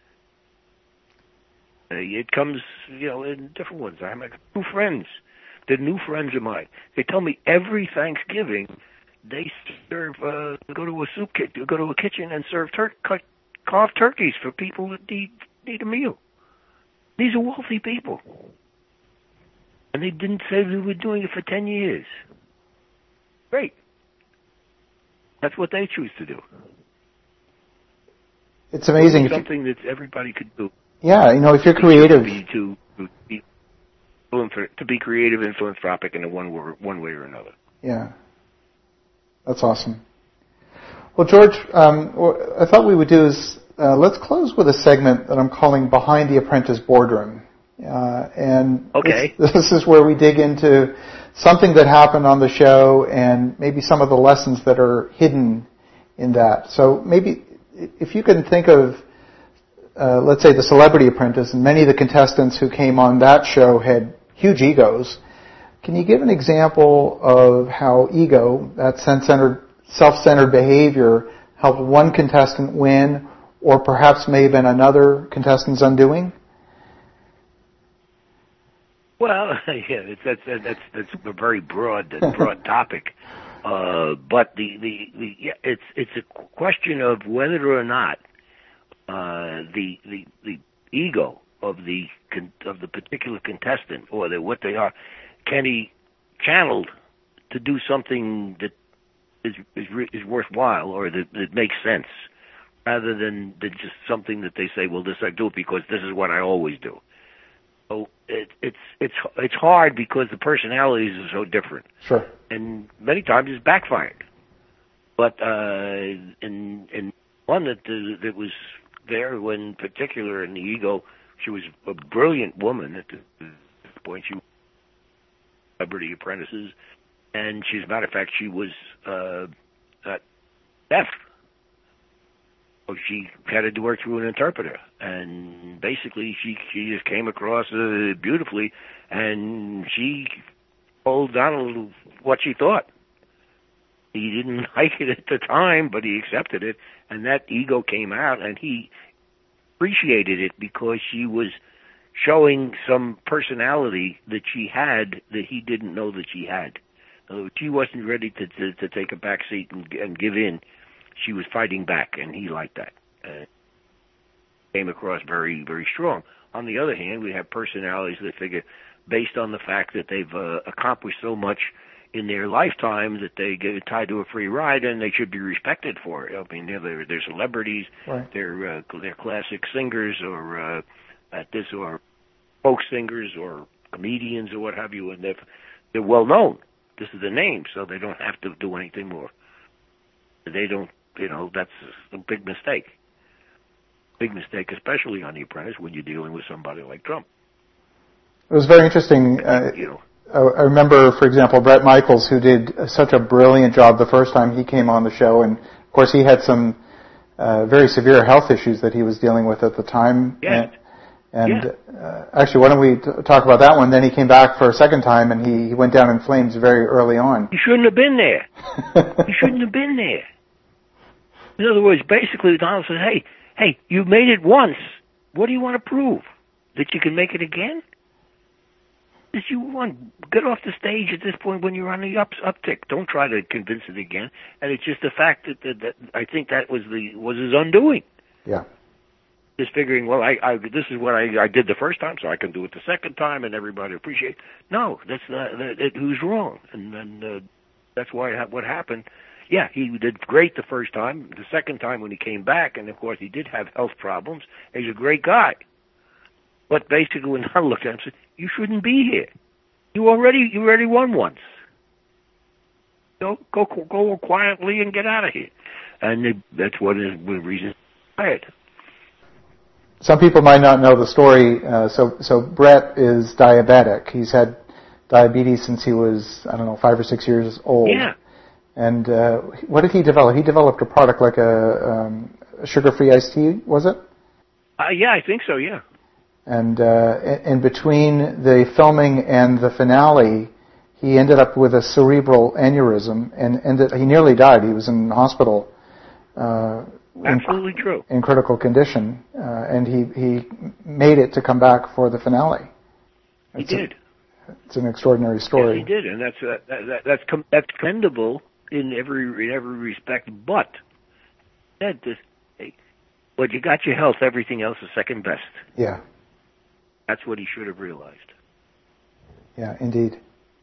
Uh, it comes, you know, in different ones. I have two friends. They're new friends of mine. They tell me every Thanksgiving they serve, uh, go to a soup kit, go to a kitchen and serve tur- cut, carved turkeys for people that need need a meal. These are wealthy people, and they didn't say they were doing it for ten years. Great. That's what they choose to do. It's amazing. It's something that everybody could do. Yeah, you know, if you're creative, to be, to, to be to be creative and philanthropic in a one one way or another. Yeah, that's awesome. Well, George, um, what I thought we would do is uh, let's close with a segment that I'm calling "Behind the Apprentice Boardroom," uh, and okay, this, this is where we dig into something that happened on the show and maybe some of the lessons that are hidden in that. So maybe if you can think of, uh, let's say, The Celebrity Apprentice, and many of the contestants who came on that show had huge egos. Can you give an example of how ego, that self-centered, self-centered behavior, helped one contestant win, or perhaps may have been another contestant's undoing? Well, yeah, it's, that's that's that's a very broad broad topic, uh, but the the, the yeah, it's it's a question of whether or not uh, the the the ego of the of the particular contestant or the, what they are can be channeled to do something that is is, is worthwhile or that, that makes sense, rather than, than just something that they say, well, this I do it because this is what I always do. So it, it's it's it's hard because the personalities are so different. Sure. And many times it's backfired. But uh, in in one that uh, that was there when particular in the ego, she was a brilliant woman at the point. She was Celebrity Apprentices, and she, as a matter of fact, she was uh, uh, deaf. So she had to work through an interpreter, and basically she she just came across uh, beautifully, and she told Donald what she thought. He didn't like it at the time, but he accepted it, and that ego came out, and he appreciated it because she was showing some personality that she had that he didn't know that she had. So she wasn't ready to to, to take a back seat and, and give in. She was fighting back, and he liked that. Uh, came across very, very strong. On the other hand, we have personalities that figure, based on the fact that they've uh, accomplished so much in their lifetime, that they get tied to a free ride, and they should be respected for it. I mean, they're, they're celebrities, right. they're uh, they're classic singers, or uh, at this, or folk singers, or comedians, or what have you, and they're, they're well known. This is the name, so they don't have to do anything more. They don't. You know, that's a big mistake. Big mistake, especially on The Apprentice, when you're dealing with somebody like Trump. It was very interesting. Uh, you know, I remember, for example, Bret Michaels, who did such a brilliant job the first time he came on the show, and of course he had some uh, very severe health issues that he was dealing with at the time. Yeah. And, and yeah. uh, actually, why don't we t- talk about that one? Then he came back for a second time, and he, he went down in flames very early on. You shouldn't have been there. You shouldn't have been there. In other words, basically, Donald says, hey, hey, you made it once. What do you want to prove? That you can make it again? That you want get off the stage at this point when you're on the up, uptick. Don't try to convince it again. And it's just the fact that, that, that I think that was the was his undoing. Yeah. Just figuring, well, I, I this is what I, I did the first time, so I can do it the second time, and everybody appreciate. No, that's not. That, it, who's wrong? And then uh, that's why what happened. Yeah, he did great the first time. The second time when he came back, and of course he did have health problems, he's a great guy. But basically, when I looked at him, I said, "You shouldn't be here. You already, you already won once. Go, go, go quietly and get out of here." And they, that's what is the reason I fired. Some people might not know the story. Uh, so, so Bret is diabetic. He's had diabetes since he was, I don't know, five or six years old. Yeah. And uh, what did he develop? He developed a product like a, um, a sugar-free iced tea, was it? Uh, yeah, I think so, yeah. And uh, in between the filming and the finale, he ended up with a cerebral aneurysm, and ended, he nearly died. He was in the hospital. Uh, Absolutely in, true. In critical condition, uh, and he, he made it to come back for the finale. He it's did. A, it's an extraordinary story. Yes, he did, and that's uh, that, that, that's com- that's commendable in every in every respect. But said this, hey, but you got your health. Everything else is second best. Yeah. That's what he should have realized. Yeah, indeed.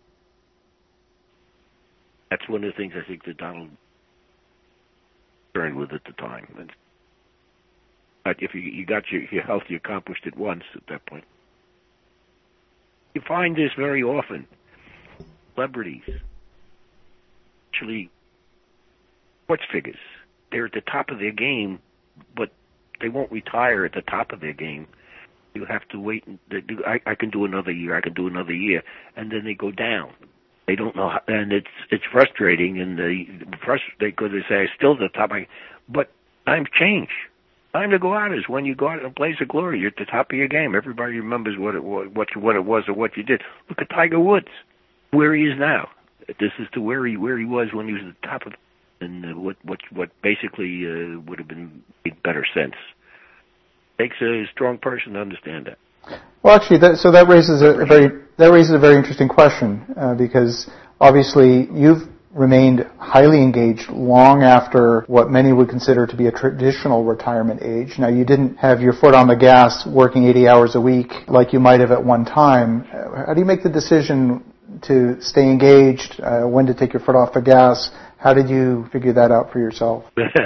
That's one of the things I think that Donald concerned with at the time. But if you you got your, your health, you accomplished it once at that point. You find this very often. Celebrities, actually, sports figures, they're at the top of their game, but they won't retire at the top of their game. You have to wait. And they do, I, I can do another year. I can do another year, and then they go down. They don't know, how, and it's it's frustrating. And they frustrate because they say, "Still at the top." I, but times change. Time to go out is when you go out in a blaze of glory. You're at the top of your game. Everybody remembers what it was, what what it was, or what you did. Look at Tiger Woods, where he is now. This is to where he where he was when he was at the top of, and uh, what what what basically uh, would have been made better sense. Takes a strong person to understand that. Well, actually, that, so that raises a, a very that raises a very interesting question uh, because obviously you've remained highly engaged long after what many would consider to be a traditional retirement age. Now, you didn't have your foot on the gas working eighty hours a week like you might have at one time. How do you make the decision to stay engaged, uh, when to take your foot off the gas? How did you figure that out for yourself?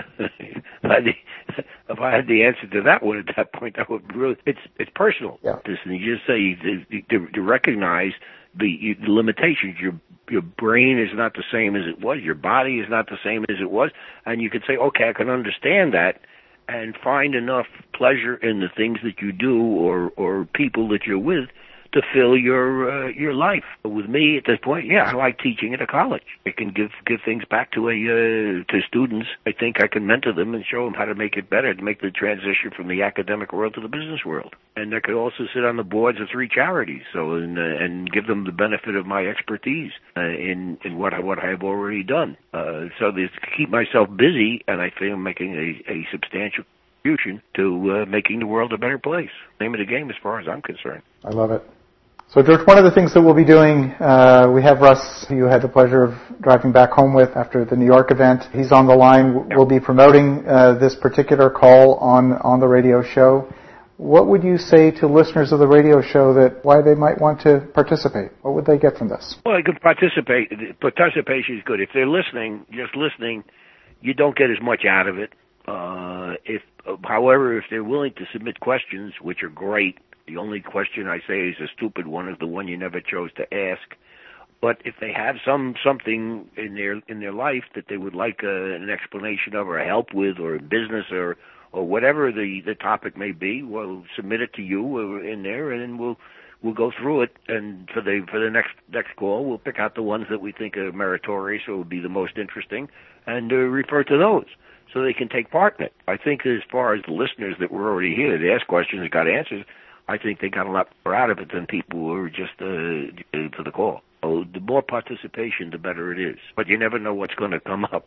If I had the answer to that one at that point, that would really, it's it's personal. Yeah. This, and you just say to, to recognize the, the limitations. Your your brain is not the same as it was. Your body is not the same as it was. And you can say, okay, I can understand that, and find enough pleasure in the things that you do or or people that you're with to fill your uh, your life. With me at this point, yeah, I like teaching at a college. I can give give things back to a uh, to students. I think I can mentor them and show them how to make it better, to make the transition from the academic world to the business world. And I could also sit on the boards of three charities, so and uh, and give them the benefit of my expertise uh, in in what I, what I have already done. Uh, so to keep myself busy, and I think I'm making a, a substantial contribution to uh, making the world a better place. Name of the game, as far as I'm concerned. I love it. So, George, one of the things that we'll be doing, uh, we have Russ, who you had the pleasure of driving back home with after the New York event. He's on the line. We'll be promoting uh, this particular call on, on the radio show. What would you say to listeners of the radio show that why they might want to participate? What would they get from this? Well, they could participate. Participation is good. If they're listening, just listening, you don't get as much out of it. Uh, if, however, if they're willing to submit questions, which are great, the only question I say is a stupid one, is the one you never chose to ask. But if they have some something in their in their life that they would like a, an explanation of, or help with, or business, or or whatever the, the topic may be, we'll submit it to you in there, and then we'll we'll go through it. And for the for the next next call, we'll pick out the ones that we think are meritorious or will be the most interesting, and uh, refer to those, so they can take part in it. I think as far as the listeners that were already here, they asked questions and got answers, I think they got a lot more out of it than people who were just uh, for the call. So the more participation, the better it is. But you never know what's going to come up.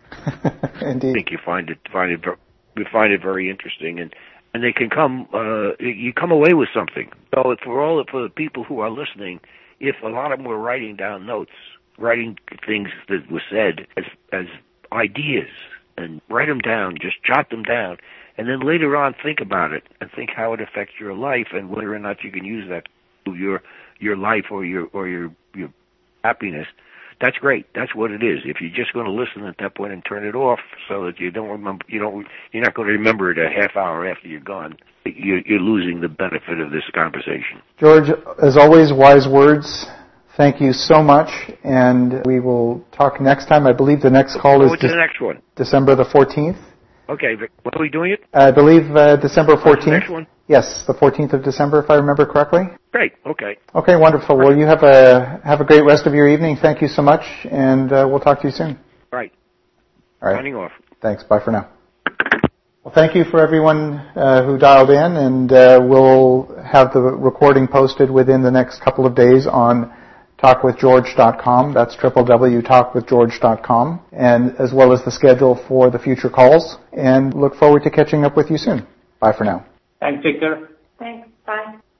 Indeed. I think you find it find it you find it very interesting, and and they can come. Uh, you come away with something. So for all for the people who are listening, if a lot of them were writing down notes, writing things that were said as as ideas, and write them down, just jot them down. And then later on, think about it and think how it affects your life and whether or not you can use that to your your life or your or your your happiness. That's great. That's what it is. If you're just going to listen at that point and turn it off, so that you don't remember, you don't, you're not going to remember it a half hour after you're gone. You're, you're losing the benefit of this conversation. George, as always, wise words. Thank you so much, and we will talk next time. I believe the next call is What's de- the next one? December the fourteenth. Okay, when are we doing it? I believe uh, December fourteenth. The next one? Yes, the fourteenth of December, if I remember correctly. Great, okay. Okay, wonderful. Well, you have a have a great rest of your evening. Thank you so much, and uh, we'll talk to you soon. Right. All right. Signing off. Thanks. Bye for now. Well, thank you for everyone uh, who dialed in, and uh, we'll have the recording posted within the next couple of days on talk with george dot com. That's w w w dot talk with george dot com, and as well as the schedule for the future calls. And look forward to catching up with you soon. Bye for now. Thanks, Victor. Thanks. Bye.